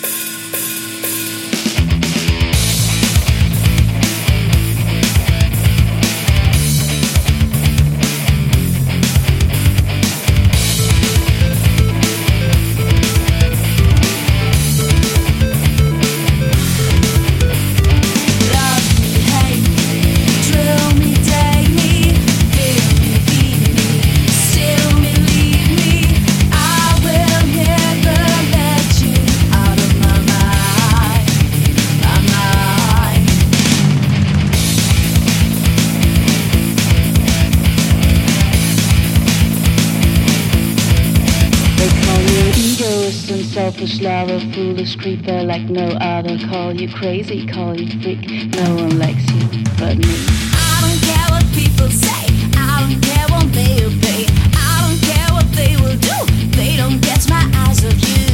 Selfish lover, foolish creeper like no other. Call you crazy, call you freak. No one likes you but me. I don't care what people say. I don't care what they obey. I don't care what they will do. They don't get my eyes of you.